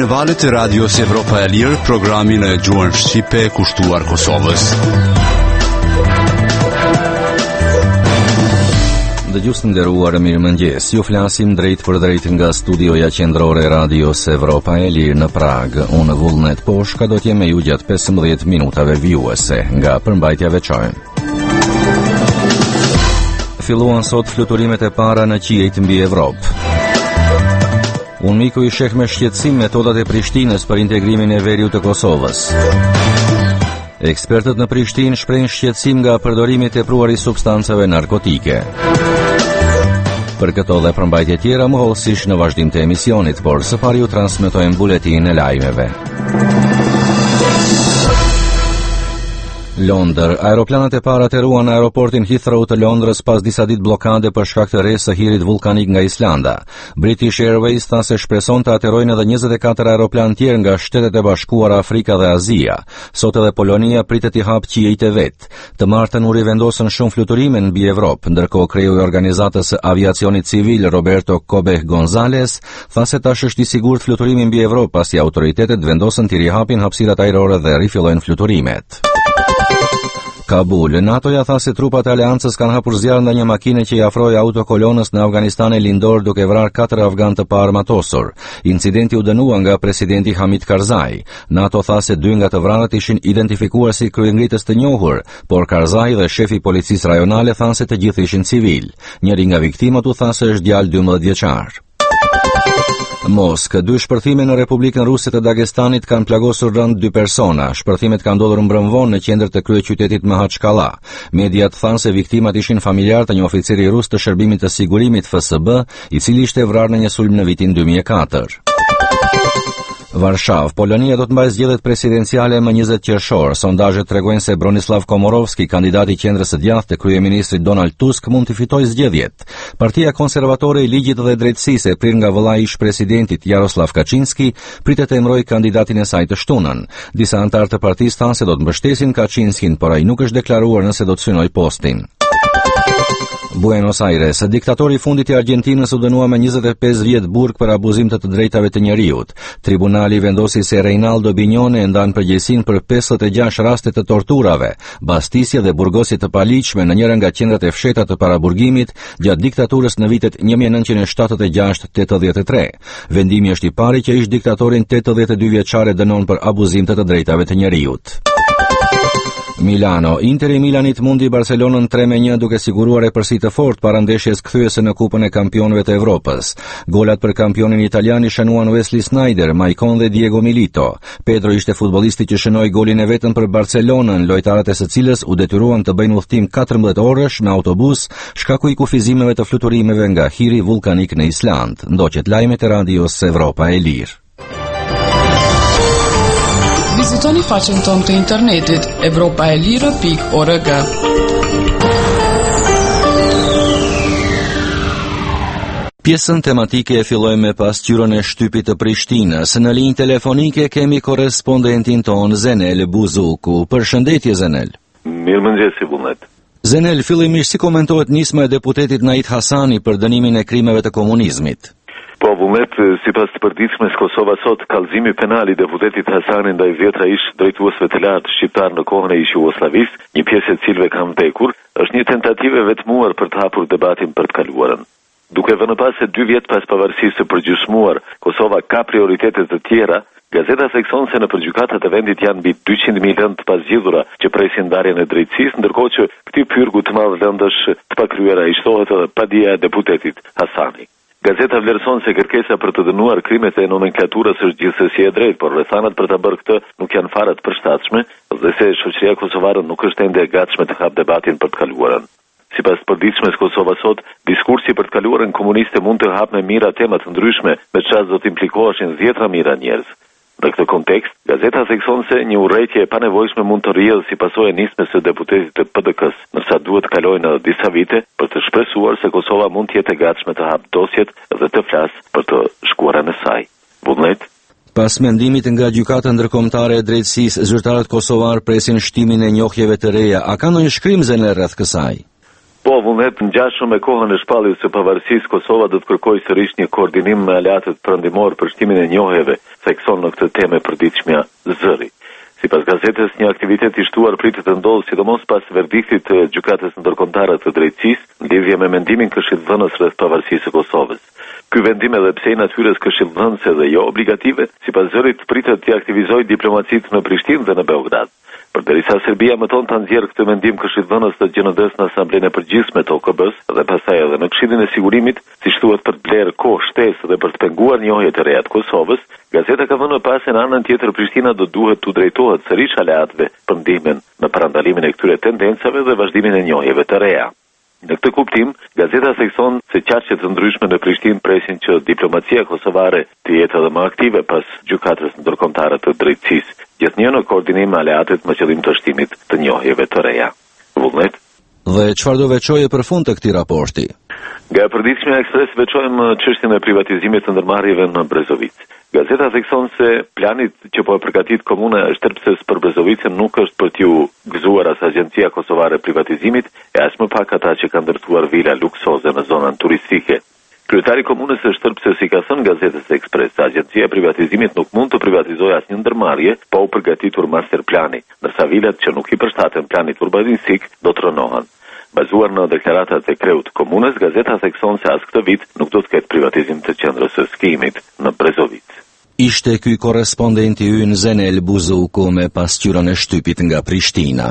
në valët e radios Evropa e Lirë, programin e gjuhën shqipe kushtuar Kosovës. Dëgjues të nderuar, mirëmëngjes. Ju flasim drejt për drejt nga studioja qendrore e radios Evropa e Lirë në Prag. Unë Vullnet Poshka do t'jem me ju gjatë 15 minutave vijuese nga përmbajtja veçore. Filluan sot fluturimet e para në qiejt mbi Evropë. UNMIK-u i sheh me shqetësim metodat e Prishtinës për integrimin e veriut të Kosovës. Ekspertët në Prishtinë shprehin shqetësim nga përdorimi i tepruar i substancave narkotike. Për këto dhe përmbajtje tjera mohëllësisht në vazhdim të emisionit, por së pari ju transmetojmë buletin e lajmeve. Londër. Aeroplanët e para aterruan në aeroportin Heathrow të Londrës pas disa ditë blokade për shkak të rresë së hirit vulkanik nga Islanda. British Airways tha se shpreson të aterojnë edhe 24 aeroplan tjerë nga Shtetet e Bashkuara, Afrika dhe Azia. Sot edhe Polonia pritet i hapë qiejt e vet. Të martën u rivendosën shumë fluturime mbi Evropë, ndërkohë kreu i organizatës së aviacionit civil Roberto Cobeh Gonzales tha se tash është i sigurt fluturimi mbi Evropë pasi autoritetet vendosën t'i rihapin hapësirat ajrore dhe rifillojnë fluturimet. Kabul. NATO-ja tha se trupat e aleancës kanë hapur zjarr ndaj një makine që i afroi autokolonës në Afganistan e lindor duke vrarë 4 afgan të paarmatosur. Incidenti u dënua nga presidenti Hamid Karzai. NATO tha se 2 nga të vrarët ishin identifikuar si kryengritës të njohur, por Karzai dhe shefi i policisë rajonale thanë se të gjithë ishin civil. Njëri nga viktimat u tha se është djalë 12 vjeçar. Moskë. 2 shpërthime në Republikën Ruse të Dagestanit kanë plagosur rënd 2 persona. Shpërthimet kanë ndodhur mbrëmvon në qendër të kryeqytetit Mahaçkalla. Mediat thanë se viktimat ishin familjar të një oficiri rus të shërbimit të sigurimit FSB, i cili ishte vrarë në një sulm në vitin 2004. Varshavë. Polonia do të mbajë zgjedhjet presidenciale më 20 qershor. Sondazhet tregojnë se Bronislaw Komorowski, kandidati i qendrës së djathtë të kryeministrit Donald Tusk, mund të fitojë zgjedhjet. Partia konservatore e Ligjit dhe Drejtësisë, e prirë nga vëllai i ish-presidentit Jaroslav Kaczynski, pritet të emërojë kandidatin e saj të shtunën. Disa anëtar të partisë thanë se do të mbështesin Kaczynskin, por ai nuk është deklaruar nëse do të synojë postin. Buenos Aires. Diktatori i fundit i Argjentinës u dënua me 25 vjet burg për abuzim të drejtave të njeriut. Tribunali vendosi se Reinaldo Bignone e ndan përgjegjësinë për 56 raste të torturave, bastisje dhe burgosje të paligjshme në njëra nga qendrat e fshehta të paraburgimit gjatë diktaturës në vitet 1976-83. Vendimi është i pari që ish diktatorin 82 vjeçare dënon për abuzim të drejtave të njeriut. Milano. Interi Milanit mundi Barcelonën 3-1 duke siguruar epërsi të fortë para ndeshjes kthyese në Kupën e Kampionëve të Evropës. Golat për kampionin italian i shënuan Wesley Sneijder, Maicon dhe Diego Milito. Pedro ishte futbollisti që shënoi golin e vetëm për Barcelonën, lojtarët e së cilës u detyruan të bëjnë udhtim 14 orësh me autobus shkaku i kufizimeve të fluturimeve nga hiri vulkanik në Island. Ndoqet lajmet e radios Evropa e Lirë. Vizitoni faqen tonë të internetit evropaelire.org. Pjesën tematike e fillojmë me pasqyrën e shtypit të Prishtinës. Në linjë telefonike kemi korrespondentin ton Zenel Buzuku. Përshëndetje Zenel. Mirëmëngjes Vullnet. Zenel, fillimisht si komentohet nisma e deputetit Nait Hasani për dënimin e krimeve të komunizmit? Po, Vullnet, sipas të përditshmes Kosova sot, kallëzimi penal i deputetit Hasani ndaj 10 ish drejtuesve të lartë shqiptar në kohën e ish Jugosllavisë, një pjesë e cilëve kanë vdekur, është një tentativë e vetmuar për të hapur debatin për të kaluarën. Duke vënë pas se 2 vjet pas pavarësisë së përgjysmuar, Kosova ka prioritete të tjera, gazeta thekson se në përgjykatat e vendit janë mbi 200.000 lëndë të pasgjidhura që presin ndarjen e drejtësisë, ndërkohë që këtij pyrgu të madh lëndësh të pakryera i shtohet edhe padija e deputetit Hasani. Gazeta vlerëson se kërkesa për të dënuar krimet e nomenklaturës është gjithsesi e drejtë, por rrethanat për ta bërë këtë nuk janë fare të përshtatshme dhe se shoqëria kosovare nuk është ende e gatshme të hapë debatin për të kaluarën. Sipas të përditshmes Kosova sot, diskursi për të kaluarën komuniste mund të hapë me mira tema të ndryshme, me çfarë do të implikoheshin 10 mijëra njerëz. Në këtë kontekst, gazeta thekson se një urrëtie e panevojshme mund të rrjedhë si pasojë e nismës së deputetit të PDK-s, ndërsa duhet të kalojnë edhe disa vite për të shpresuar se Kosova mund të jetë e gatshme të hapë dosjet dhe të flasë për të shkuarën e saj. Vullnet. Pas mendimit nga gjykata ndërkombëtare e drejtësisë, zyrtarët kosovar presin shtimin e njohjeve të reja. A ka ndonjë shkrim Zenel rreth kësaj? Po, vullnet ngjashëm me kohën e shpalljes së pavarësisë, Kosova do të kërkojë sërish një koordinim me aleatët perëndimor për shtimin e njohjeve, thekson në këtë temë e përditshmja Zëri. Sipas gazetës, një aktivitet i shtuar pritet të ndodhë sidomos pas verdiktit të gjykatës ndërkombëtare të drejtësisë në lidhje me mendimin këshillëdhënës rreth pavarësisë së Kosovës. Ky vendim edhe pse i natyrës këshillëdhënëse dhe jo obligative, sipas Zërit pritet të aktivizojë diplomacitë në Prishtinë dhe në Beograd. Përderisa Serbia mëton ta nxjerrë këtë mendim këshillëdhënës të GND-s në Asamblenë e Përgjithshme të OKB-s dhe pastaj edhe në Këshillin e Sigurimit, siç thuhet për të blerë kohë shtesë dhe për të penguar njohjet e reja të Kosovës, gazeta ka vënë pas se në anën tjetër Prishtina do duhet të drejtohet sërish aleatëve për ndihmën në parandalimin e këtyre tendencave dhe vazhdimin e njohjeve të reja. Në këtë kuptim, gazeta thekson se qarqet të ndryshme në Prishtinë presin që diplomacia kosovare të jetë edhe më aktive pas gjykatës ndërkombëtare të drejtësisë, gjithnjë në koordinim me aleatët me qëllim të shtimit të njohjeve të reja. Vullnet. Dhe çfarë do veçoje për fund të këtij raporti? Nga e përditshmja Ekspres veçojmë çështjen e privatizimit të ndërmarrjeve në Brezovicë. Gazeta thekson se plani që po e përgatit komuna e Shtërpses për Brezovicën nuk është për t'ju gëzuar as Agjencia Kosovare e Privatizimit e as më pak ata që kanë ndërtuar vila luksoze në zonën turistike. Kryetari i komunës së Shtërpses i ka thënë gazetës Ekspres se Agjencia e Privatizimit nuk mund të privatizojë asnjë ndërmarrje pa u përgatitur masterplani, ndërsa vilat që nuk i përshtaten planit urbanistik do të rënohen. Bazuar në deklaratat e kreut komunës, gazeta thekson se as këtë vit nuk do të ketë privatizim të qendrës së skijimit në Brezovicë. Ishte ky korrespondenti ynë Zenel Buzuku me pasqyrën e shtypit nga Prishtina.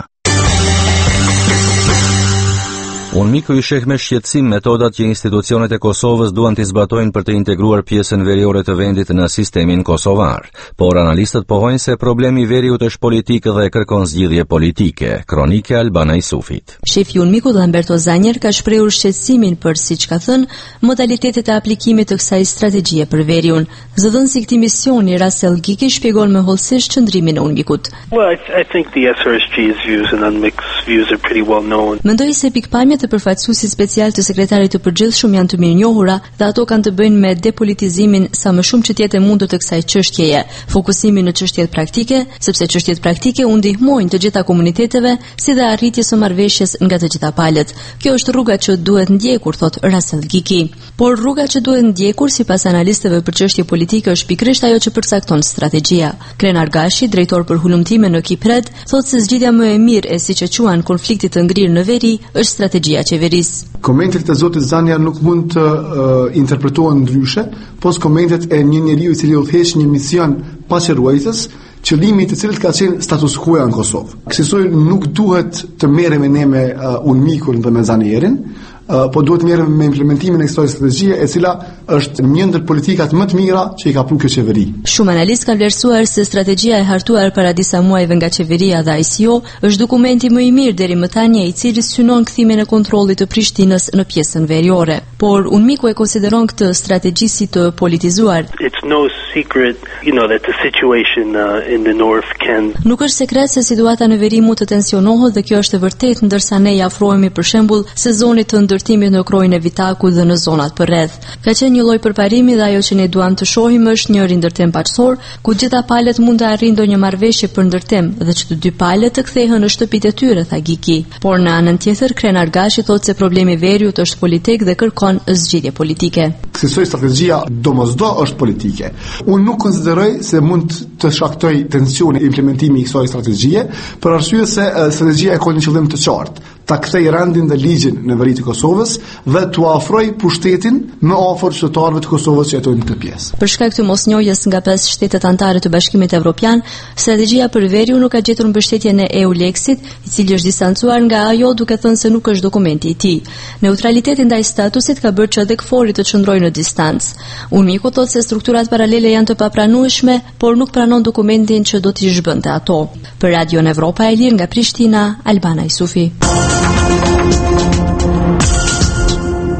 Unë miku i sheh me shqetësim metodat që institucionet e Kosovës duan të zbatojnë për të integruar pjesën veriore të vendit në sistemin kosovar, por analistët pohojnë se problemi i veriut është politik dhe kërkon zgjidhje politike. Kronike Albana Isufit. Shefi unë miku Lamberto Zanjer ka shprehur shqetësimin për, siç ka thënë, modalitetet e aplikimit të kësaj strategjie për veriun. Zëdhënësi i këtij misioni Rasel Giki shpjegon me hollësisht qëndrimin e unë mikut. Well, I think the SRSG's views and UNMIK's views are pretty well known. Mendoj se pikpamjet e përfaqësuesit special të sekretarit të përgjithshëm janë të mirënjohura dhe ato kanë të bëjnë me depolitizimin sa më shumë që të jetë e mundur të kësaj çështjeje, fokusimin në çështjet praktike, sepse çështjet praktike u ndihmojnë të gjitha komuniteteve, si dhe arritjes së marrëveshjes nga të gjitha palët. Kjo është rruga që duhet ndjekur, thot Rasel Giki. Por rruga që duhet ndjekur sipas analistëve për çështje politike është pikërisht ajo që përcakton strategjia. Krenar Gashi, drejtor për hulumtime në Kipred, thotë se zgjidhja më e mirë e siç e quajnë konfliktit të ngrirë në veri është strategjia qeverisë. Komentet e zotit Zanjar nuk mund të interpretohen ndryshe, pos komentet e një njeriu i cili udhëheq një mision paqëruesës, qëllimi i të cilit ka qenë status quo në Kosovë. Kësaj nuk duhet të merremi ne me UNMIK-un dhe me Zanjerin, po duhet të merrem me implementimin e kësaj strategjie, e cila është një ndër politikat më të mira që i ka pru kjo qeveri. Shumë analistë kanë vlerësuar se strategjia e hartuar para disa muajve nga qeveria dhe ICO është dokumenti më i mirë deri më tani, i cili synon kthimin e kontrollit të Prishtinës në pjesën veriore. Por UNMIK-u e konsideron këtë strategji si të politizuar. It's no secret, that the situation in the north can. Nuk është sekret se situata në veri mund të tensionohet dhe kjo është e vërtetë, ndërsa ne i afrohemi për shembull sezonit të ndërtimit në krojën e Vitakut dhe në zonat përreth. Ka qenë një lloj përparimi dhe ajo që ne duam të shohim është një rindërtim paqësor, ku gjitha palët mund të arrijnë ndonjë marrëveshje për ndërtim dhe që të dy palët të kthehen në shtëpitë e tyre, tha Giki. Por në anën tjetër, Krenar Gashi thotë se problemi i veriut është politik dhe kërkon zgjidhje politike. Kësaj strategjia domosdo është politike. Unë nuk konsideroj se mund të shaktoj tensione implementimi i kësaj strategjie, për arsye se strategjia ka një qëllim të qartë, ta kthej rendin dhe ligjin në veri të Kosovës dhe t'u afroj pushtetin më afër qytetarëve të Kosovës që jetojnë në këtë pjesë. Për shkak të mosnjohjes nga 5 shtetet anëtare të Bashkimit Evropian, strategjia për veriun nuk ka gjetur mbështetjen e EULEX-it, i cili është distancuar nga ajo duke thënë se nuk është dokumenti i tij. Neutraliteti ndaj statusit ka bërë që edhe KFOR-i të çndrojë në distancë. UNMIK-u thotë se strukturat paralele janë të papranueshme, por nuk pranon dokumentin që do t'i zhbënte ato. Për Radion Evropa e Lirë nga Prishtina, Albana Isufi.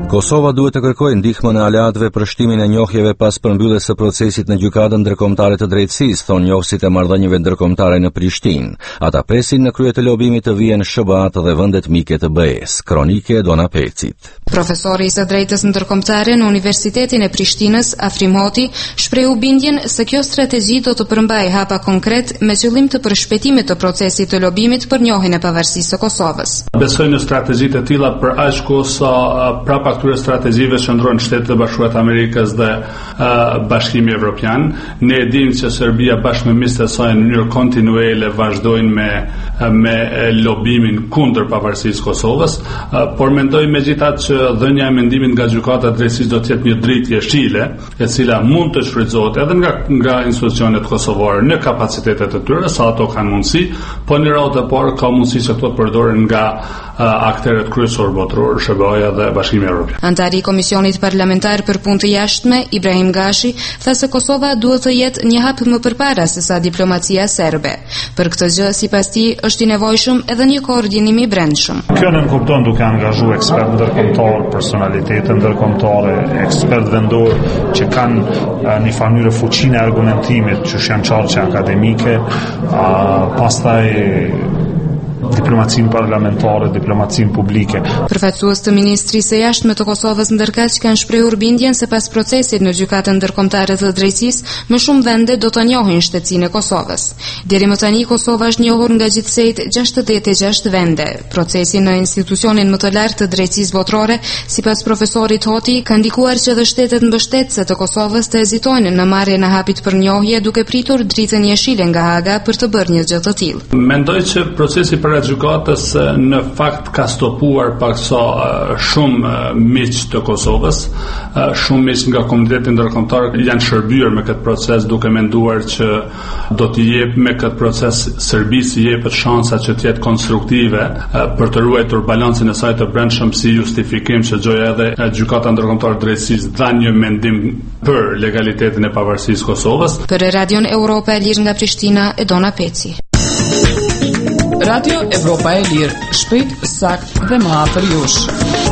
Kosova duhet të kërkojë ndihmën e aleatëve për shtimin e njohjeve pas përmbylljes së procesit në gjykatën ndërkombëtare të drejtësisë, thonë njohësit e marrëdhënieve ndërkombëtare në Prishtinë. Ata presin në krye të lobimit të vijnë SBA dhe vendet mike të BE-s. Kronike Dona Pecit. Profesori i së drejtës ndërkombëtare në Universitetin e Prishtinës, Afrim Hoti, shprehu bindjen se kjo strategji do të përmbajë hapa konkret me qëllim të përshpejtimit të procesit të lobimit për njohjen e pavarësisë së Kosovës. Besoj në strategjitë e tilla për aq kohë sa prapa këtyre strategjive qëndrojnë Shtetet e Bashkuara të Amerikës dhe Bashkimi Evropian. Ne e dimë se Serbia bashkë me miqtë e saj në mënyrë kontinuele vazhdojnë me lobimin kundër pavarësisë Kosovës, por mendoj megjithatë që dhënia e mendimit nga gjykata e drejtësisë do të jetë një dritë jeshile, e cila mund të shfrytëzohet edhe nga institucionet kosovare në kapacitetet e tyre, sa ato kanë mundësi, po në radhë të parë ka mundësi që këto të përdoren nga aktorët kryesor botror, SBA-ja dhe Bashkimi Evropian. Antari i Komisionit Parlamentar për Punë të Jashtme, Ibrahim Gashi, tha se Kosova duhet të jetë një hap më përpara se sa diplomacia serbe. Për këtë gjë, sipas tij, është i nevojshëm edhe një koordinim i brendshëm. Kjo nënkupton duke angazhuar ekspertë ndërkombëtar, personalitete ndërkombëtare, ekspertë vendor që kanë një farë fuqinë e argumentimit, që janë çarçe akademike, pastaj diplomacinë parlamentare, diplomacinë publike. Përfaqësues të Ministrisë së Jashtme të Kosovës ndërkaq kanë shprehur bindjen se pas procesit në gjykatën ndërkombëtare të drejtësisë, më shumë vende do të njohin shtetësinë e Kosovës. Deri më tani Kosova është njohur nga gjithsejt 66 vende. Procesi në institucionin më të lartë të drejtësisë botrore, sipas profesorit Hoti, ka ndikuar që edhe shtetet mbështetëse të Kosovës të hezitojnë në marrjen e hapit për njohje, duke pritur dritën jeshile nga Haga për të bërë një gjë të tillë. Mendoj që procesi për gjykatës në fakt ka stopuar paksa shumë miq të Kosovës, shumë miq nga komuniteti ndërkombëtar janë shërbyer me këtë proces duke menduar që do t'i jep me këtë proces Serbisë jepet shansa që të jetë konstruktive për të ruajtur balancin e saj të brendshëm si justifikim që gjoja edhe gjykata ndërkombëtare drejtësisë dha një mendim për legalitetin e pavarësisë Kosovës. Për Radion Europa e Lirë nga Prishtina, Edona Peci. Radio Evropa e Lirë, shpejt, sakt dhe më afër jush.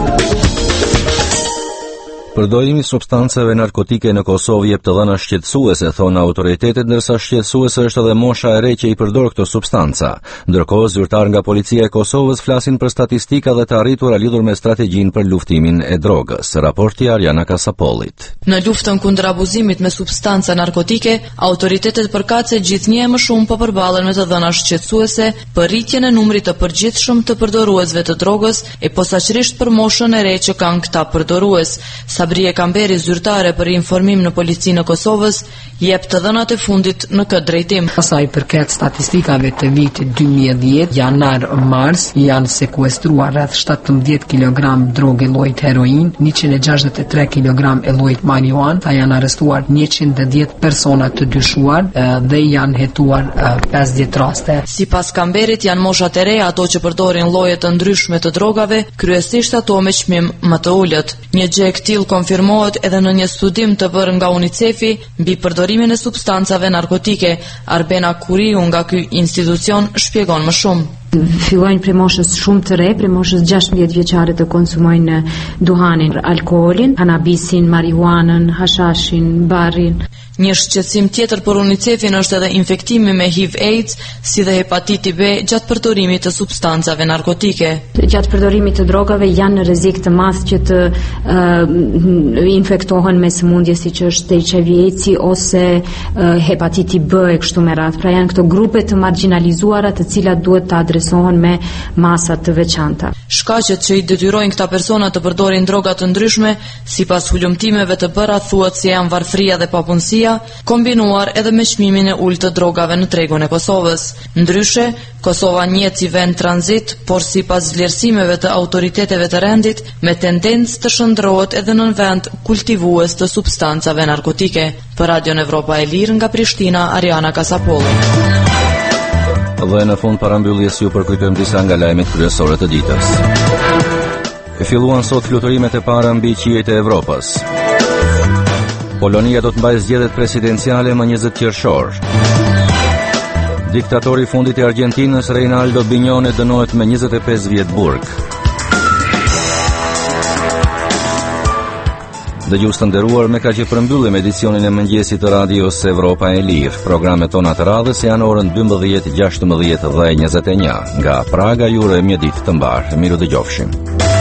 Përdorimi i substancave narkotike në Kosovë jep të dhëna shqetësuese, thonë autoritetet, ndërsa shqetësuese është edhe mosha e re që i përdor këto substanca. Ndërkohë, zyrtar nga policia e Kosovës flasin për statistika dhe të arritura lidhur me strategjinë për luftimin e drogës. Raporti Ariana Kasapollit. Në luftën kundër abuzimit me substanca narkotike, autoritetet përkatëse gjithnjë e më shumë po përballen me të dhëna shqetësuese për rritjen e numrit të përgjithshëm të përdoruesve të drogës e posaçërisht për moshën e re që kanë këta përdorues. Sabrie Kamberi, zyrtare për informim në policinë e Kosovës, jep të dhënat e fundit në këtë drejtim. Sa i përket statistikave të vitit 2010, janar-mars janë sekuestruar rreth 17 kg drogë llojit heroin, 163 kg e llojit marijuan, janë arrestuar 110 persona të dyshuar dhe janë hetuar 50 raste. Sipas Kamberit, janë moshat e reja ato që përdorin lloje të ndryshme të drogave, kryesisht ato me çmim më të ulët. Një gjë e tillë konfirmohet edhe në një studim të bërë nga UNICEF-i mbi përdorimin e substancave narkotike. Arbena Kuriu nga ky institucion shpjegon më shumë. Fillojnë prej moshës shumë të re, prej moshës 16 vjeçare të konsumojnë duhanin, alkoolin, kanabisin, marijuanën, hashashin, barrin. Një shqetësim tjetër për UNICEF-in është edhe infektimi me HIV/AIDS, si dhe hepatiti B gjatë përdorimit të substancave narkotike. Gjatë përdorimit të drogave janë në rrezik të madh që të infektohen me sëmundje siç është HIV/AIDS ose hepatiti B e kështu me radhë. Pra janë këto grupe të marginalizuara të cilat duhet të adresohen me masa të veçanta. Shkaqet që i detyrojnë këta persona të përdorin droga të ndryshme, sipas hulumtimeve të bëra thuhet se janë varfëria dhe papunësia, kombinuar edhe me çmimin e ulët të drogave në tregun e Kosovës. Ndryshe, Kosova njihet si vend tranzit, por sipas vlerësimeve të autoriteteve të rendit, me tendencë të shndrohet edhe në vend kultivues të substancave narkotike. Për Radion Evropa e Lirë nga Prishtina, Ariana Kasapolli. Dhe në fund parambylljes ju përkujtojmë disa nga lajmet kryesore të ditës. Filluan sot flutorimet e para mbi qiejt e Evropës. Polonia do të mbajë zgjedhjet presidenciale më 20 qershor. Diktatori i fundit i Argjentinës, Reinaldo Bignone, dënohet me 25 vjet burg. Dëgjues të nderuar, me kaq që përmbyllim edicionin e mëngjesit të radios Evropa e Lirë. Programet tona të radhës janë orën 12, 16 dhe 21. Nga Praga ju urojmë një ditë të mbar. Miru dëgjofshim.